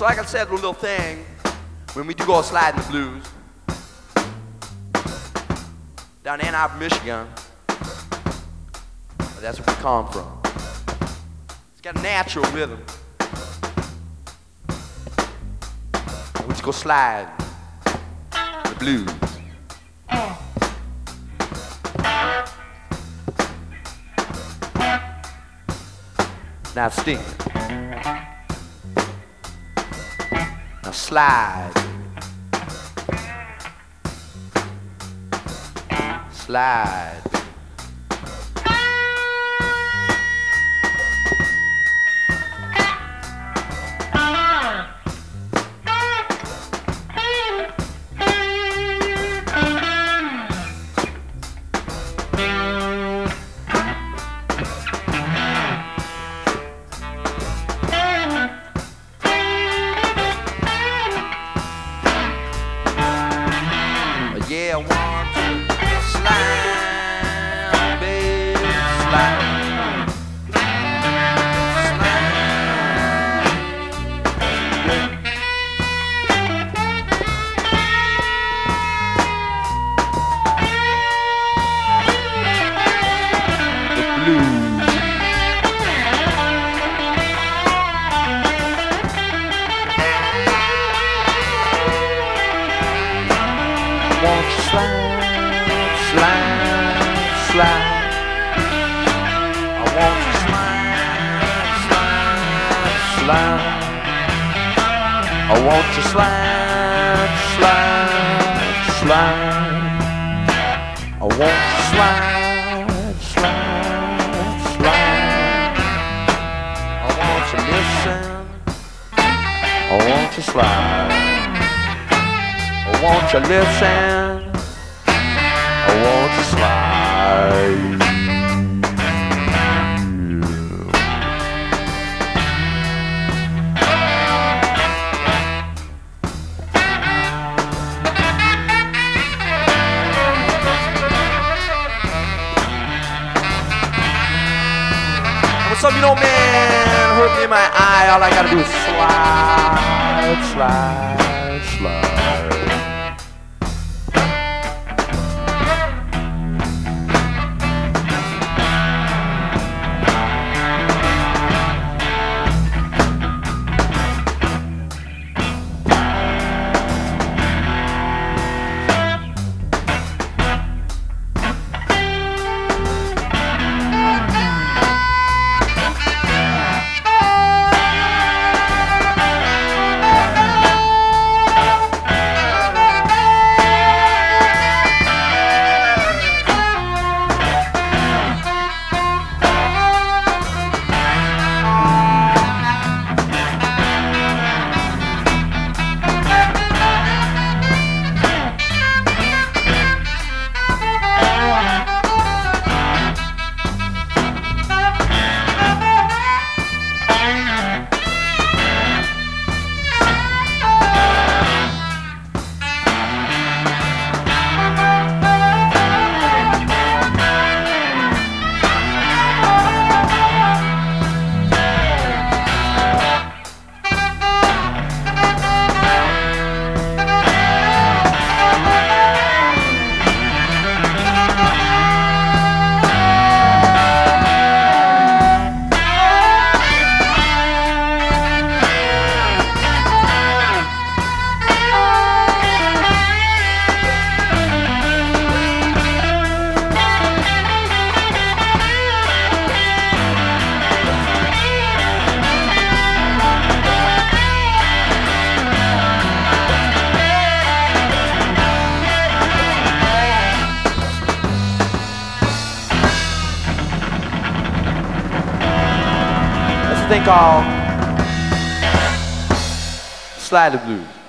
So like I said, a little thing, when we do go sliding the blues, down in Ann Arbor, Michigan, that's where we come from. It's got a natural rhythm. We just go slide the blues. Now sting. Now slide. Slide. Yeah, I want to slide, baby, slide, slide. The blues. Won't you slide, slide, slide? I want you slide, slide, slide. I want you slide, slide, slide. I want you slide, slide, slide. I want you listen. I want you slide. Won't you listen? Or won't you slide? When some you know, man, hurt me in my eye, all I gotta do is slide, slide, slide. Thing called Slide the Blues.